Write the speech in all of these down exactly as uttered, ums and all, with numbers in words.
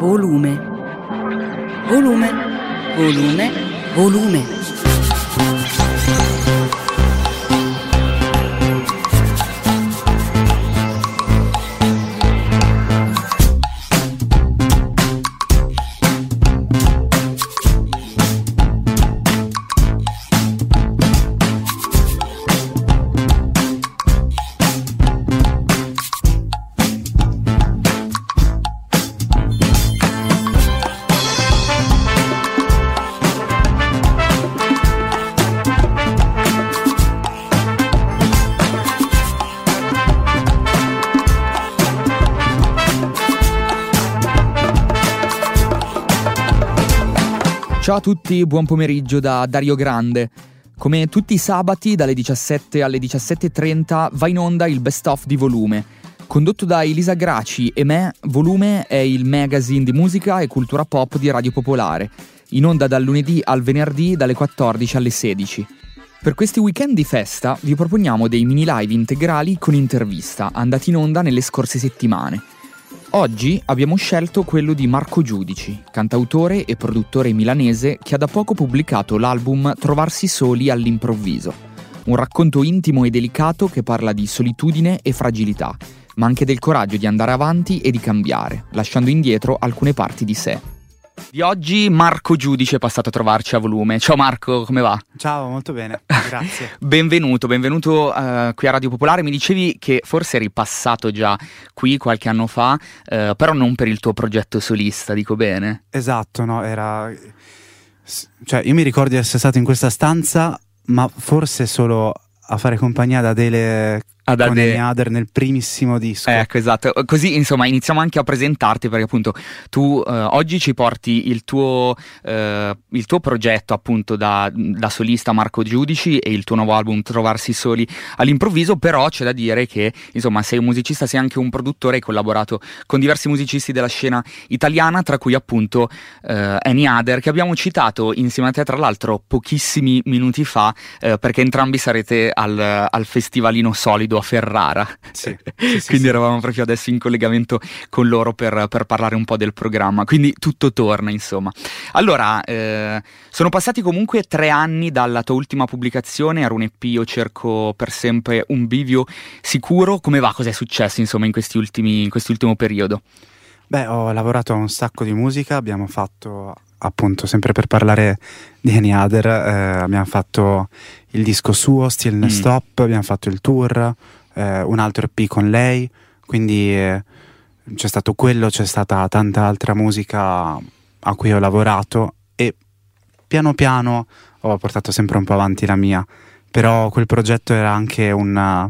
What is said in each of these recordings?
volume, volume, volume, volume. Ciao a tutti, buon pomeriggio da Dario Grande. Come tutti i sabati dalle diciassette alle diciassette e trenta va in onda il Best Of di Volume. Condotto da Elisa Graci e me, Volume è il magazine di musica e cultura pop di Radio Popolare, in onda dal lunedì al venerdì dalle quattordici alle sedici. Per questi weekend di festa vi proponiamo dei mini live integrali con intervista, andati in onda nelle scorse settimane. Oggi abbiamo scelto quello di Marco Giudici, cantautore e produttore milanese che ha da poco pubblicato l'album Trovarsi soli all'improvviso, un racconto intimo e delicato che parla di solitudine e fragilità, ma anche del coraggio di andare avanti e di cambiare, lasciando indietro alcune parti di sé. Di oggi Marco Giudici è passato a trovarci a Volume. Ciao Marco, come va? Ciao, molto bene, grazie. benvenuto, benvenuto uh, qui a Radio Popolare. Mi dicevi che forse eri passato già qui qualche anno fa, uh, però non per il tuo progetto solista, dico bene? Esatto, no, era... Cioè, io mi ricordo di essere stato in questa stanza, ma forse solo a fare compagnia ad Adele... Ad con Ade... Eniader nel primissimo disco. Ecco, esatto. Così, insomma, iniziamo anche a presentarti, perché appunto tu eh, oggi ci porti il tuo eh, il tuo progetto appunto da, da solista Marco Giudici e il tuo nuovo album Trovarsi soli all'improvviso, però c'è da dire che insomma sei un musicista, sei anche un produttore, hai collaborato con diversi musicisti della scena italiana, tra cui appunto eh, Eniader, che abbiamo citato insieme a te tra l'altro pochissimi minuti fa, eh, perché entrambi sarete al, al Festivalino Solido a Ferrara. Sì, sì, sì, quindi sì. Eravamo proprio adesso in collegamento con loro per, per parlare un po' del programma, quindi tutto torna insomma. Allora, eh, sono passati comunque tre anni dalla tua ultima pubblicazione, era un E P Io cerco per sempre un bivio sicuro. Come va? Cos'è successo insomma in questi ultimi in quest'ultimo periodo? Beh, ho lavorato a un sacco di musica, abbiamo fatto appunto, sempre per parlare di Eniader, eh, abbiamo fatto il disco suo, Still Ne Mm. Stop, abbiamo fatto il tour, eh, un altro E P con lei, quindi eh, c'è stato quello, c'è stata tanta altra musica a cui ho lavorato e piano piano ho portato sempre un po' avanti la mia, però quel progetto era anche una...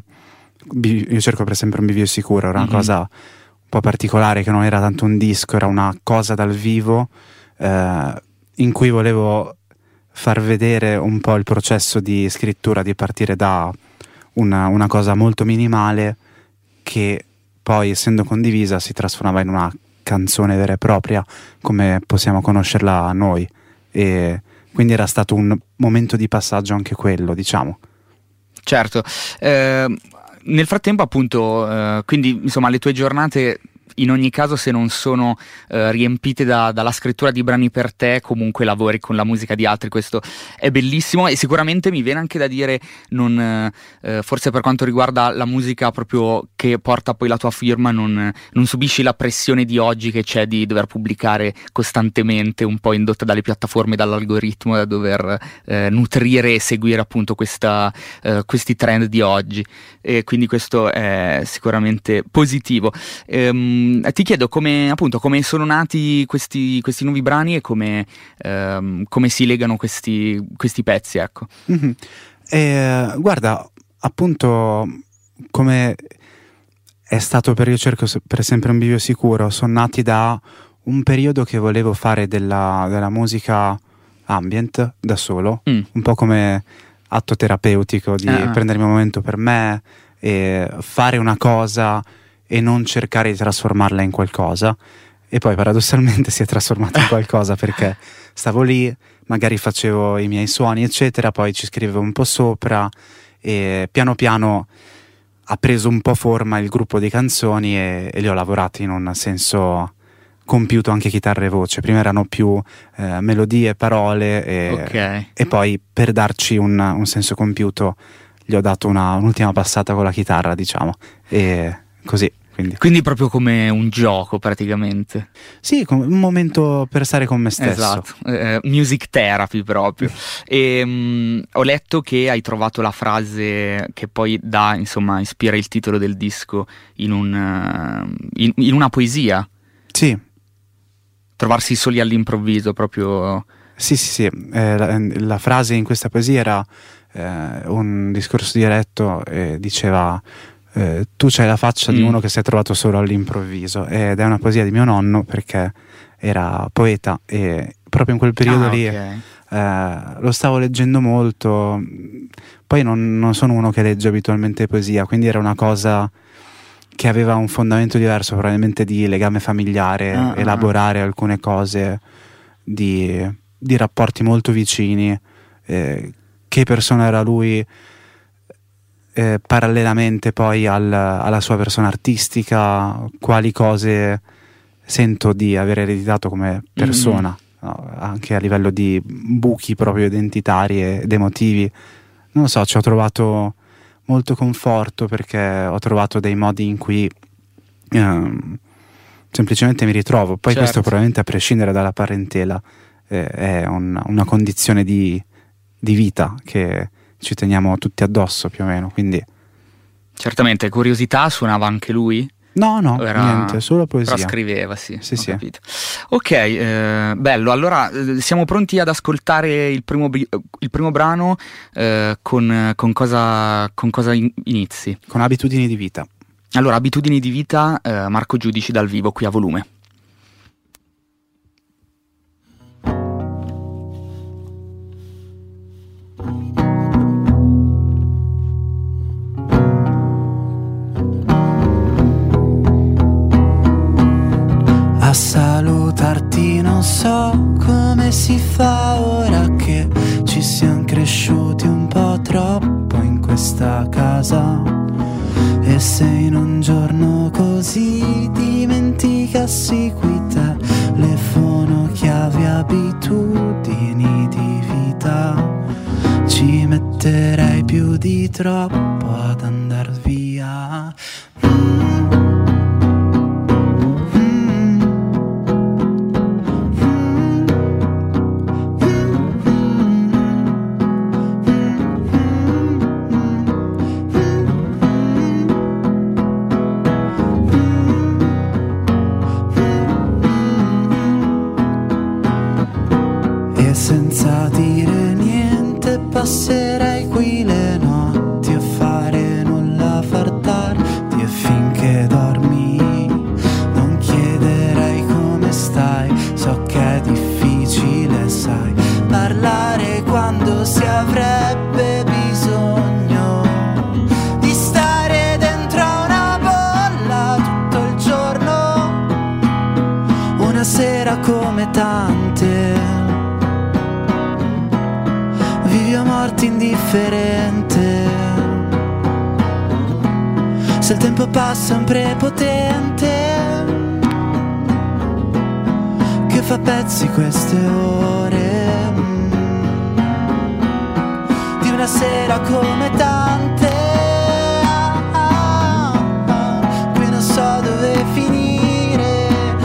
Io cerco per sempre un bivio sicuro, era una Mm-hmm. cosa un po' particolare, che non era tanto un disco, era una cosa dal vivo, Uh, in cui volevo far vedere un po' il processo di scrittura, di partire da una, una cosa molto minimale che poi, essendo condivisa, si trasformava in una canzone vera e propria come possiamo conoscerla noi, e quindi era stato un momento di passaggio anche quello, diciamo. Certo, eh, nel frattempo appunto, eh, quindi insomma le tue giornate in ogni caso, se non sono eh, riempite da, dalla scrittura di brani per te, comunque lavori con la musica di altri. Questo è bellissimo e sicuramente mi viene anche da dire, non, eh, forse per quanto riguarda la musica proprio che porta poi la tua firma, non, non subisci la pressione di oggi che c'è di dover pubblicare costantemente, un po' indotta dalle piattaforme, dall'algoritmo, da dover eh, nutrire e seguire appunto questa, eh, questi trend di oggi, e quindi questo è sicuramente positivo. ehm, Ti chiedo come appunto come sono nati questi, questi nuovi brani e come, ehm, come si legano questi, questi pezzi, ecco. Mm-hmm. E, guarda, appunto, come è stato per Io cerco per sempre un bivio sicuro, sono nati da un periodo che volevo fare della, della musica ambient da solo, mm. un po' come atto terapeutico di ah. prendermi un momento per me e fare una cosa e non cercare di trasformarla in qualcosa, e poi paradossalmente si è trasformata in qualcosa, perché stavo lì, magari facevo i miei suoni eccetera, poi ci scrivevo un po' sopra e piano piano ha preso un po' forma il gruppo di canzoni e, e li ho lavorati in un senso compiuto anche chitarra e voce. Prima erano più eh, melodie, parole e, okay. e poi per darci un, un senso compiuto gli ho dato una, un'ultima passata con la chitarra, diciamo, e così. Quindi. Quindi proprio come un gioco praticamente. Sì, un momento per stare con me stesso. Esatto, eh, music therapy proprio. E, mh, ho letto che hai trovato la frase che poi dà, insomma, ispira il titolo del disco in, un, uh, in, in una poesia. Sì. Trovarsi soli all'improvviso proprio. Sì, sì, sì. Eh, la, la frase in questa poesia era eh, un discorso diretto e diceva... Eh, tu c'hai la faccia mm. di uno che si è trovato solo all'improvviso, ed è una poesia di mio nonno perché era poeta e proprio in quel periodo ah, lì okay. eh, lo stavo leggendo molto. Poi non, non sono uno che legge abitualmente poesia, quindi era una cosa che aveva un fondamento diverso, probabilmente di legame familiare, ah, elaborare ah. alcune cose di, di rapporti molto vicini, eh, che persona era lui Eh, parallelamente poi al, alla sua persona artistica, quali cose sento di aver ereditato come persona, mm-hmm. no? Anche a livello di buchi proprio identitari ed emotivi. Non lo so, ci ho trovato molto conforto perché ho trovato dei modi in cui ehm, semplicemente mi ritrovo. Poi certo. Questo probabilmente a prescindere dalla parentela eh, è un, una condizione di, di vita che ci teniamo tutti addosso più o meno, quindi certamente. Curiosità, suonava anche lui? No, no, era... niente, solo poesia. Però scriveva, sì, sì, ho sì. capito. Ok, eh, bello, allora siamo pronti ad ascoltare il primo, il primo brano, eh, con, con cosa, con cosa inizi? Con Abitudini di vita. Allora, Abitudini di vita, eh, Marco Giudici dal vivo qui a Volume. A salutarti non so come si fa ora che ci siamo cresciuti un po' troppo in questa casa. E se in un giorno così dimenticassi qui telefono, chiavi, abitudini di vita, ci metterei più di troppo ad andar via. mm. Senza dire niente passerei qui le notti a fare nulla, a far tardi e finché dormi non chiederei come stai. So che è difficile, sai, parlare quando si avrebbe bisogno di stare dentro una bolla tutto il giorno, una sera come tante. Vivi o morti indifferente, se il tempo passa è un prepotente che fa pezzi queste ore, di una sera come tante. Qui non so dove finire,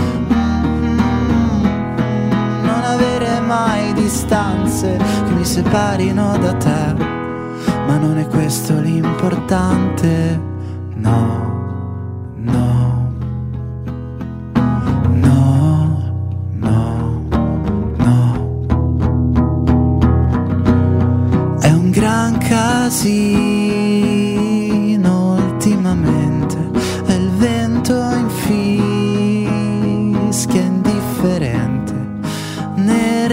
non avere mai distanze che mi separino da te, ma non è questo l'importante, no, no, no, no, no. È un gran casino ultimamente, e il vento infischia indifferente nel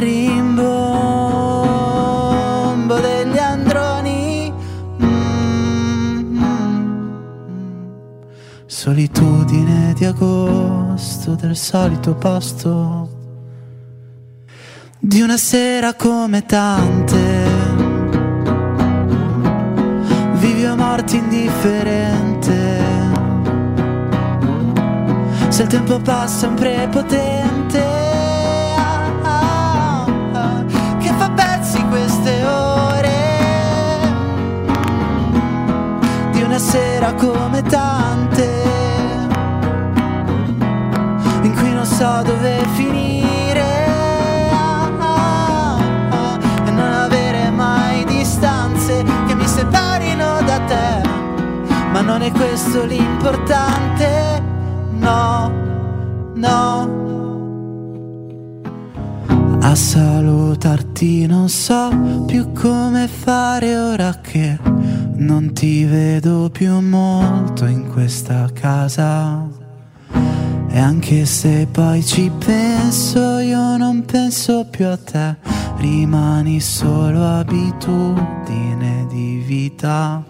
rimbombo degli androni. mm-hmm. Solitudine di agosto, del solito posto, di una sera come tante. Vivi o morti indifferente, se il tempo passa un prepotente, ah, ah, ah, che fa pezzi queste ore di una sera come tante, in cui non so dove finire, ah, ah, ah, e non avere mai distanze che mi separino da te. Ma non è questo l'importante, no, no. A salutarti non so più come fare ora che non ti vedo più molto in questa casa. E anche se poi ci penso, io non penso più a te, rimani solo abitudine di vita.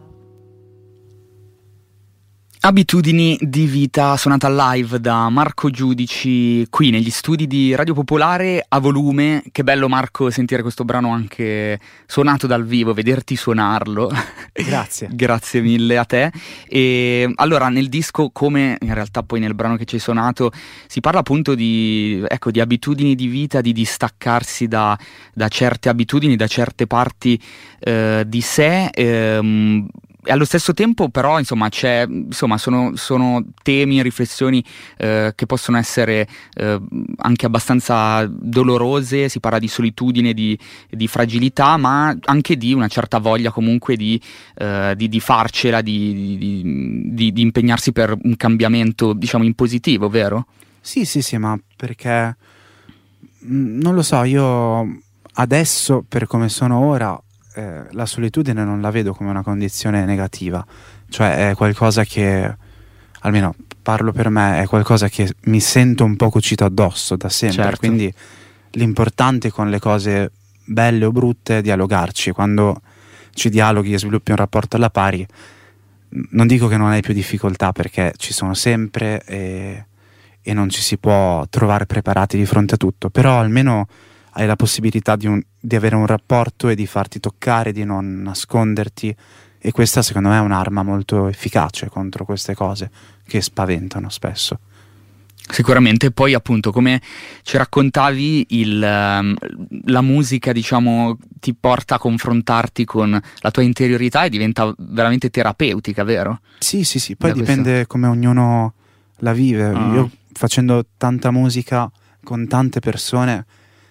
Abitudini di vita, suonata live da Marco Giudici qui negli studi di Radio Popolare a volume. Che bello, Marco, sentire questo brano anche suonato dal vivo, vederti suonarlo. Grazie. Grazie mille a te. E allora, nel disco, come in realtà poi nel brano che ci hai suonato, si parla appunto di, ecco, di abitudini di vita, di distaccarsi da, da certe abitudini, da certe parti eh, di sé. Ehm, E allo stesso tempo però insomma c'è insomma sono, sono temi e riflessioni eh, che possono essere eh, anche abbastanza dolorose. Si parla di solitudine, di, di fragilità, ma anche di una certa voglia comunque di, eh, di, di farcela, di, di, di, di impegnarsi per un cambiamento, diciamo, in positivo, vero? Sì, sì, sì, ma perché mh, non lo so, io adesso, per come sono ora, Eh, la solitudine non la vedo come una condizione negativa, cioè è qualcosa che, almeno parlo per me, è qualcosa che mi sento un po' cucito addosso da sempre. Certo. Quindi l'importante con le cose belle o brutte è dialogarci. Quando ci dialoghi e sviluppi un rapporto alla pari, non dico che non hai più difficoltà, perché ci sono sempre e, e non ci si può trovare preparati di fronte a tutto, però almeno hai la possibilità di, un, di avere un rapporto e di farti toccare, di non nasconderti, e questa secondo me è un'arma molto efficace contro queste cose che spaventano spesso. Sicuramente. Poi appunto, come ci raccontavi, il, la musica, diciamo, ti porta a confrontarti con la tua interiorità e diventa veramente terapeutica, vero? Sì, sì, sì, poi da dipende questo. come ognuno la vive. Ah. Io, facendo tanta musica con tante persone,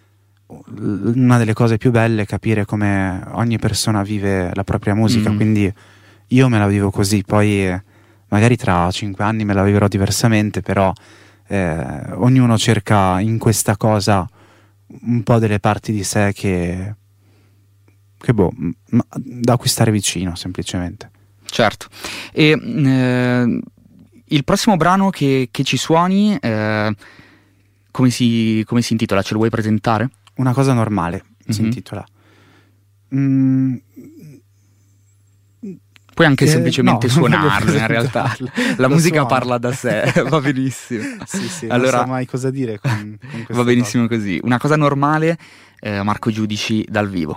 una delle cose più belle è capire come ogni persona vive la propria musica. Mm. Quindi io me la vivo così, poi magari tra cinque anni me la vivrò diversamente, però eh, ognuno cerca in questa cosa un po' delle parti di sé che, che boh, ma, da cui stare vicino, semplicemente. Certo. E eh, il prossimo brano che, che ci suoni, eh, come si, come si intitola? Ce lo vuoi presentare? Una cosa normale, mm-hmm. si intitola. Mm. Puoi anche eh, semplicemente no, suonarlo, in realtà. La Lo musica suono. parla da sé, va benissimo. Sì, sì, allora, non so mai cosa dire con, con va benissimo cose. così. Una cosa normale, eh, Marco Giudici dal vivo.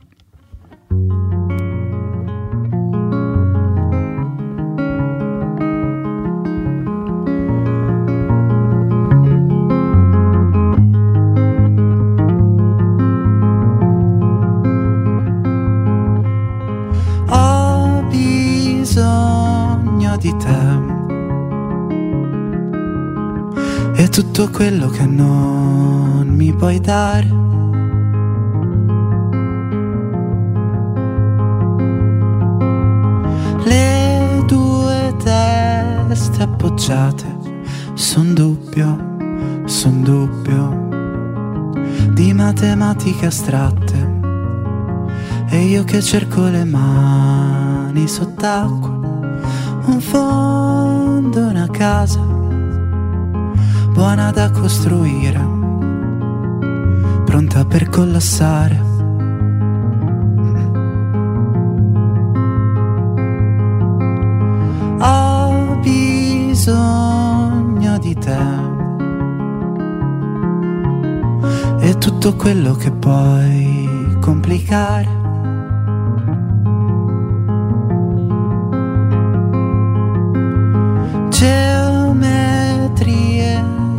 Di te e tutto quello che non mi puoi dare. Le due teste appoggiate, son dubbio, son dubbio di matematiche astratte, e io che cerco le mani sott'acqua. Un fondo, una casa buona da costruire, pronta per collassare. Ho bisogno di te e tutto quello che puoi complicare.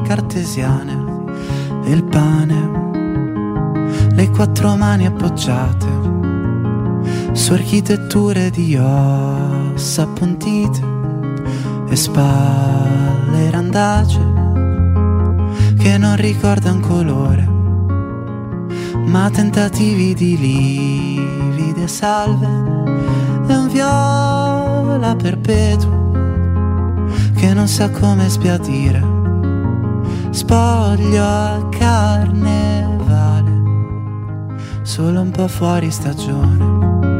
cartesiane e il pane, le quattro mani appoggiate su architetture di ossa appuntite e spalle randagee che non ricordano colore, ma tentativi di livide salve e un viola perpetuo che non sa come sbiadire, spoglio a carnevale, solo un po' fuori stagione.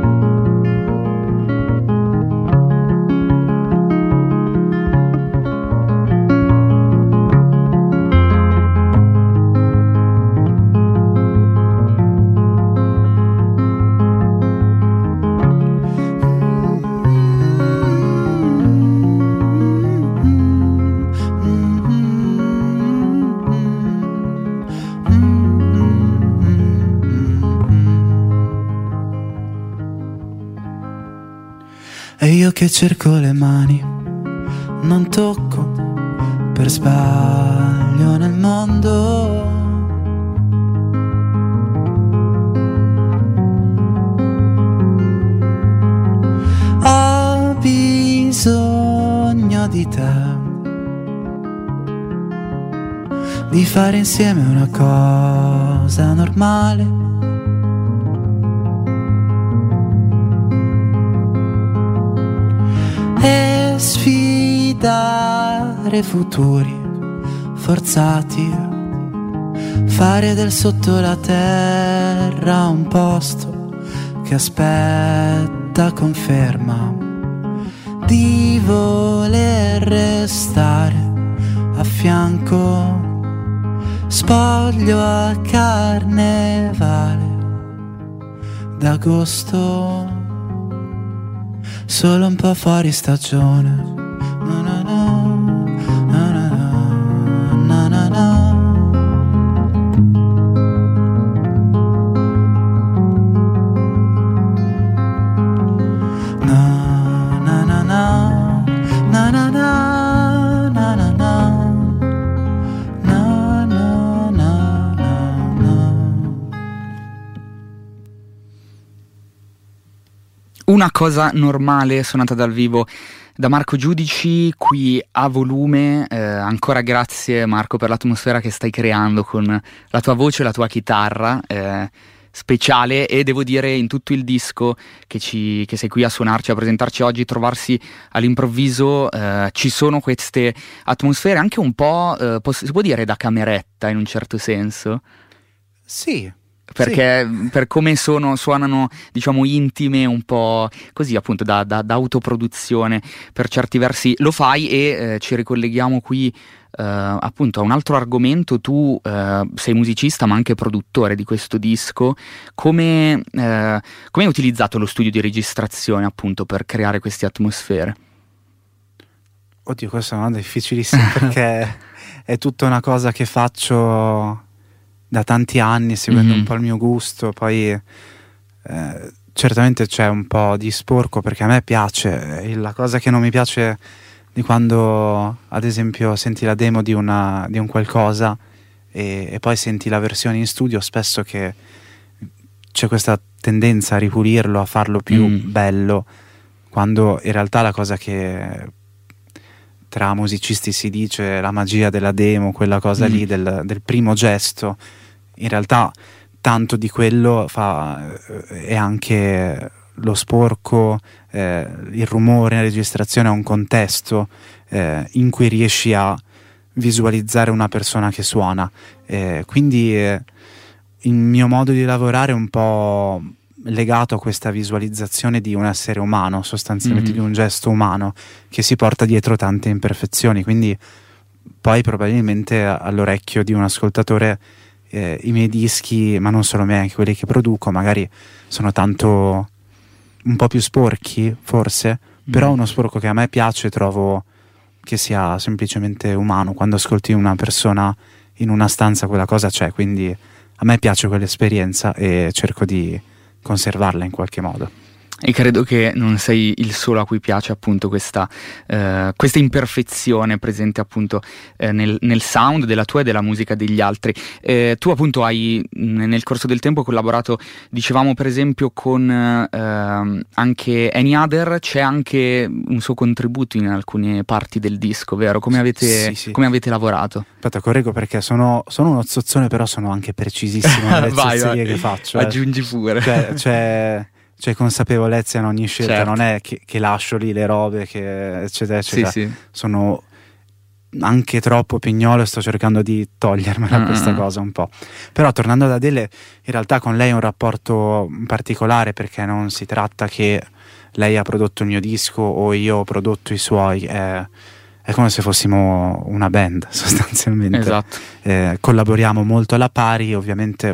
E io che cerco le mani, non tocco per sbaglio nel mondo. Ho bisogno di te, di fare insieme una cosa normale. E sfidare futuri forzati, fare del sotto la terra un posto che aspetta conferma di voler restare a fianco, spoglio a carnevale d'agosto, solo un po' fuori stagione. Na na na, na na na, na na na. Na na na na, na na na, na na na, na na na na. Una cosa normale suonata dal vivo da Marco Giudici qui a Volume. Eh, ancora grazie Marco per l'atmosfera che stai creando con la tua voce e la tua chitarra, eh, speciale, e devo dire in tutto il disco che, ci, che sei qui a suonarci, a presentarci oggi, trovarsi all'improvviso, eh, ci sono queste atmosfere anche un po', eh, poss- si può dire da cameretta in un certo senso? Sì. Perché sì, per come sono, suonano, diciamo, intime, un po' così appunto da, da, da autoproduzione per certi versi. Lo fai e eh, ci ricolleghiamo qui eh, appunto a un altro argomento. Tu eh, sei musicista ma anche produttore di questo disco. Come eh, come hai utilizzato lo studio di registrazione appunto per creare queste atmosfere? Oddio, questa è una domanda difficilissima perché è tutta una cosa che faccio da tanti anni, seguendo mm-hmm. un po' il mio gusto. Poi eh, certamente c'è un po' di sporco perché a me piace. La cosa che non mi piace di quando ad esempio senti la demo di, una, di un qualcosa e, e poi senti la versione in studio, spesso che c'è questa tendenza a ripulirlo, a farlo più mm. bello, quando in realtà la cosa che tra musicisti si dice, la magia della demo, quella cosa mm. lì del, del primo gesto, in realtà tanto di quello fa è anche lo sporco, eh, il rumore, la registrazione è un contesto eh, in cui riesci a visualizzare una persona che suona, eh, quindi eh, il mio modo di lavorare è un po' legato a questa visualizzazione di un essere umano, sostanzialmente mm-hmm. di un gesto umano che si porta dietro tante imperfezioni, quindi poi probabilmente all'orecchio di un ascoltatore eh, i miei dischi, ma non solo me, anche quelli che produco, magari sono tanto un po' più sporchi forse, mm-hmm. però uno sporco che a me piace, trovo che sia semplicemente umano. Quando ascolti una persona in una stanza quella cosa c'è, quindi a me piace quell'esperienza e cerco di conservarla in qualche modo. E credo che non sei il solo a cui piace appunto questa, eh, questa imperfezione presente appunto eh, nel, nel sound della tua e della musica degli altri. Eh, tu appunto hai nel corso del tempo collaborato, dicevamo per esempio con eh, anche Any Other, c'è anche un suo contributo in alcune parti del disco, vero? Come avete, sì, sì. Come avete lavorato? Aspetta, correggo perché sono, sono uno zozzone, però sono anche precisissimo nelle vai, zozzerie vai. che faccio. Aggiungi pure. Cioè, c'è, c'è consapevolezza in ogni scelta, certo. Non è che, che lascio lì le robe, che, eccetera, eccetera. Sì, sì. Sono anche troppo pignolo e sto cercando di togliermela Mm-hmm. questa cosa un po'. Però tornando ad Adele, in realtà con lei è un rapporto particolare, perché non si tratta che lei ha prodotto il mio disco o io ho prodotto i suoi, è, è come se fossimo una band sostanzialmente. Esatto. Eh, collaboriamo molto alla pari, ovviamente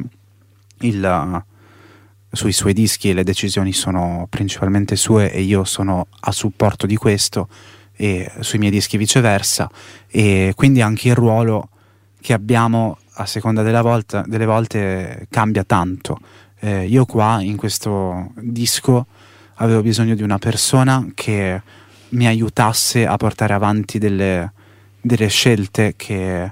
il, sui suoi dischi le decisioni sono principalmente sue e io sono a supporto di questo, e sui miei dischi viceversa, e quindi anche il ruolo che abbiamo a seconda della volta, delle volte cambia tanto. Eh, io qua in questo disco avevo bisogno di una persona che mi aiutasse a portare avanti delle, delle scelte che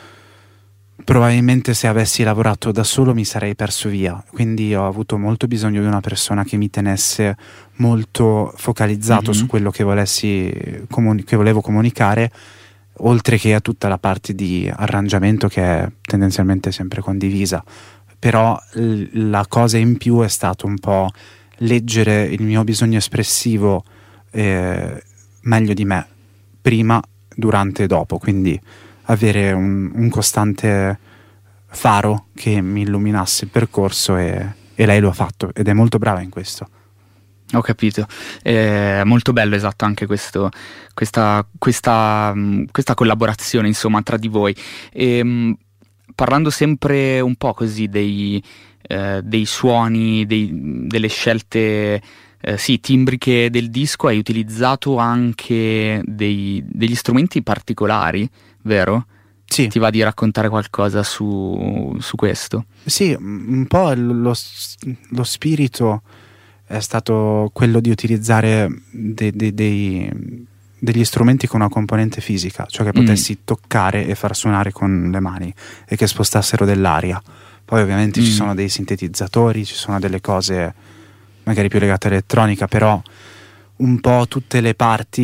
probabilmente se avessi lavorato da solo mi sarei perso via, quindi ho avuto molto bisogno di una persona che mi tenesse molto focalizzato Mm-hmm. su quello che volessi comuni- che volevo comunicare, oltre che a tutta la parte di arrangiamento che è tendenzialmente sempre condivisa. Però l- la cosa in più è stato un po' leggere il mio bisogno espressivo eh, meglio di me, prima, durante e dopo, quindi avere un, un costante faro che mi illuminasse il percorso, e, e lei lo ha fatto ed è molto brava in questo. Ho capito, è molto bello, esatto, anche questo, questa, questa, questa collaborazione insomma tra di voi. E, parlando sempre un po' così dei, eh, dei suoni, dei, delle scelte eh, sì, timbriche del disco, hai utilizzato anche dei, degli strumenti particolari, vero? Sì. Ti va di raccontare qualcosa su, su questo? Sì, un po' lo, lo spirito è stato quello di utilizzare dei, dei, dei, degli strumenti con una componente fisica, cioè che potessi mm. toccare e far suonare con le mani e che spostassero dell'aria. Poi ovviamente mm. ci sono dei sintetizzatori, ci sono delle cose magari più legate all'elettronica, però un po' tutte le parti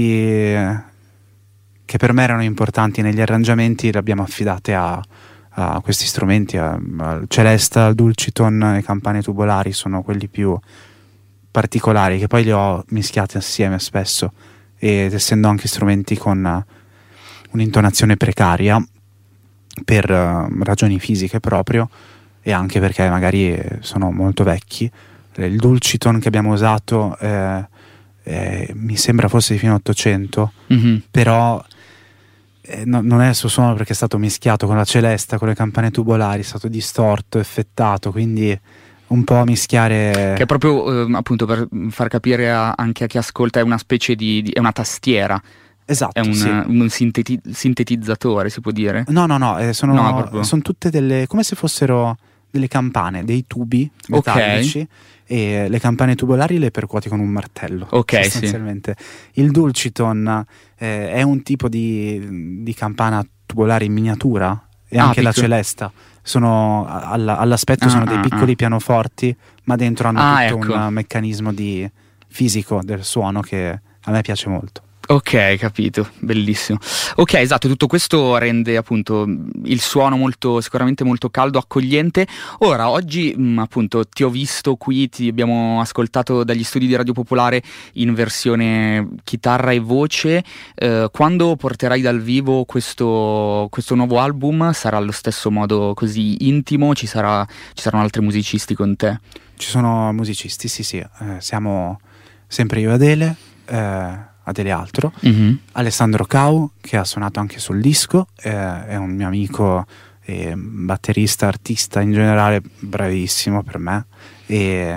che per me erano importanti negli arrangiamenti le abbiamo affidate a, a questi strumenti, al Celesta, al Dulciton, le campane tubolari sono quelli più particolari, che poi li ho mischiati assieme spesso, ed essendo anche strumenti con un'intonazione precaria per uh, ragioni fisiche proprio, e anche perché magari sono molto vecchi. Il Dulciton che abbiamo usato eh, eh, mi sembra fosse di fine ottocento, mm-hmm. però eh, no, non è il suo suono perché è stato mischiato con la Celesta, con le campane tubolari, è stato distorto, effettato, quindi un po' mischiare, che è proprio eh, appunto per far capire a, anche a chi ascolta, è una specie di, di è una tastiera, esatto, è un, sì. un sinteti- sintetizzatore, si può dire? No, no, no, eh, sono, no sono tutte delle, come se fossero delle campane, dei tubi metallici, okay. E le campane tubolari le percuoti con un martello, ok, sostanzialmente. Sì. Il Dulciton eh, è un tipo di, di campana tubolare in miniatura, e ah, anche piccolo. La Celesta sono alla, all'aspetto ah, sono dei piccoli ah, pianoforti, ma dentro hanno ah, tutto ecco. un meccanismo di fisico del suono che a me piace molto. Ok, capito, bellissimo. Ok, esatto, tutto questo rende appunto il suono molto, sicuramente molto caldo, accogliente. Ora, oggi mh, appunto ti ho visto qui, ti abbiamo ascoltato dagli studi di Radio Popolare in versione chitarra e voce. Eh, quando porterai dal vivo questo, questo nuovo album sarà allo stesso modo così intimo? Ci sarà, ci saranno altri musicisti con te? Ci sono musicisti, sì sì, eh, siamo sempre io e Adele, eh, Adele altro, mm-hmm. Alessandro Cau che ha suonato anche sul disco, eh, è un mio amico, eh, batterista, artista in generale, bravissimo per me, e,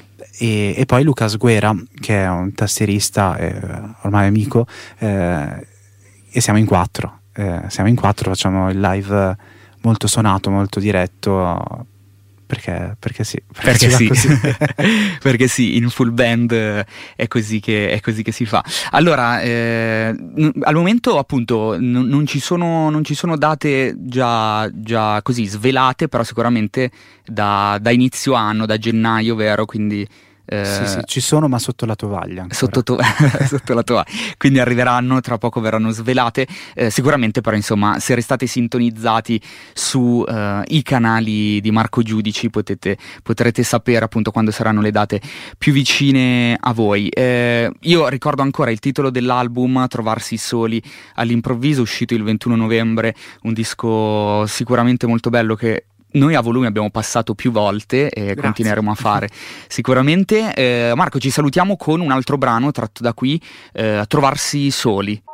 e, e poi Lucas Guerra che è un tastierista, eh, ormai amico, eh, e siamo in quattro, eh, siamo in quattro, facciamo il live molto suonato, molto diretto, perché, perché sì. Perché, perché sì, così. perché sì, in full band è così che, è così che si fa. Allora, eh, n- al momento appunto n- non, ci sono, non ci sono date già, già così svelate, però sicuramente da, da inizio anno, da gennaio, vero? Quindi... Eh, sì, sì, ci sono, ma sotto la tovaglia sotto, to- sotto la tovaglia, quindi arriveranno, tra poco verranno svelate, eh, sicuramente. Però insomma, se restate sintonizzati su eh, i canali di Marco Giudici potete, potrete sapere appunto quando saranno le date più vicine a voi. Eh, io ricordo ancora il titolo dell'album, Trovarsi soli all'improvviso, uscito il ventuno novembre, un disco sicuramente molto bello che noi a Volume abbiamo passato più volte e Grazie. Continueremo a fare sicuramente. eh, Marco, ci salutiamo con un altro brano tratto da qui, eh, Trovarsi soli.